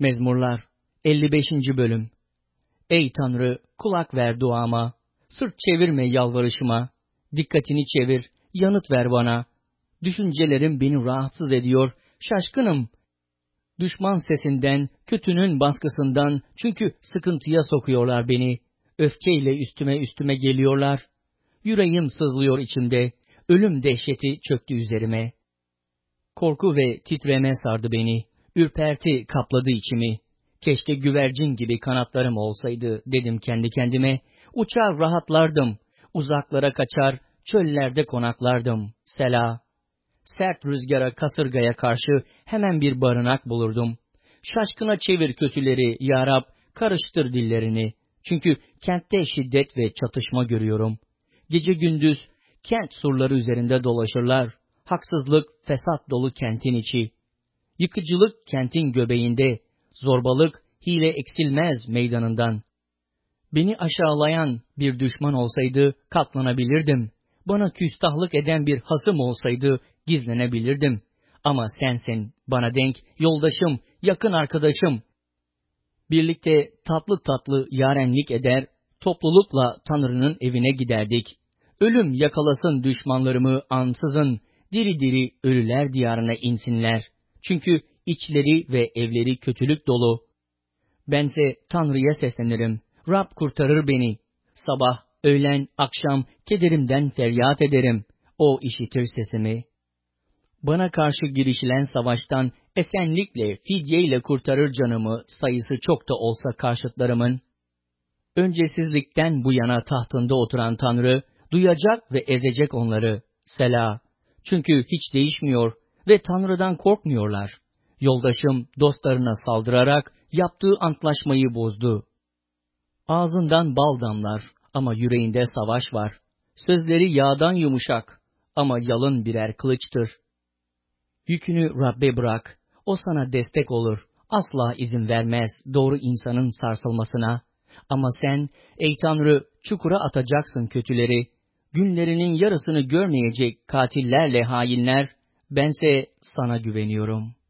Mezmurlar 55. Bölüm. Ey Tanrı, kulak ver duama, sırt çevirme yalvarışıma, dikkatini çevir, yanıt ver bana. Düşüncelerim beni rahatsız ediyor, şaşkınım. Düşman sesinden, kötünün baskısından, çünkü sıkıntıya sokuyorlar beni. Öfkeyle üstüme geliyorlar. Yüreğim sızlıyor içimde, ölüm dehşeti çöktü üzerime. Korku ve titreme sardı beni, ürperti kapladı içimi. Keşke güvercin gibi kanatlarım olsaydı dedim kendi kendime. Uçar rahatlardım, uzaklara kaçar, çöllerde konaklardım. Sela. Sert rüzgara, kasırgaya karşı hemen bir barınak bulurdum. Şaşkına çevir kötüleri ya Rab, karıştır dillerini. Çünkü kentte şiddet ve çatışma görüyorum. Gece gündüz kent surları üzerinde dolaşırlar. Haksızlık, fesat dolu kentin içi. Yıkıcılık kentin göbeğinde. Zorbalık, hile eksilmez meydanından. Beni aşağılayan bir düşman olsaydı katlanabilirdim. Bana küstahlık eden bir hasım olsaydı gizlenebilirdim. Ama sensin, bana denk, yoldaşım, yakın arkadaşım. Birlikte tatlı tatlı yarenlik eder, toplulukla Tanrı'nın evine giderdik. Ölüm yakalasın düşmanlarımı ansızın, diri diri ölüler diyarına insinler. Çünkü içleri ve evleri kötülük dolu. Bense Tanrı'ya seslenirim. Rab kurtarır beni. Sabah, öğlen, akşam kederimden feryat ederim. O işitir sesimi. Bana karşı girişilen savaştan esenlikle, fidyeyle kurtarır canımı, sayısı çok da olsa karşıtlarımın. Öncesizlikten bu yana tahtında oturan Tanrı, duyacak ve ezecek onları. Sela. Çünkü hiç değişmiyor ve Tanrı'dan korkmuyorlar. Yoldaşım dostlarına saldırarak yaptığı antlaşmayı bozdu. Ağzından bal damlar ama yüreğinde savaş var. Sözleri yağdan yumuşak ama yalın birer kılıçtır. Yükünü Rabbe bırak, o sana destek olur. Asla izin vermez doğru insanın sarsılmasına. Ama sen, ey Tanrı, çukura atacaksın kötüleri. Günlerinin yarısını görmeyecek katillerle hainler, bense sana güveniyorum.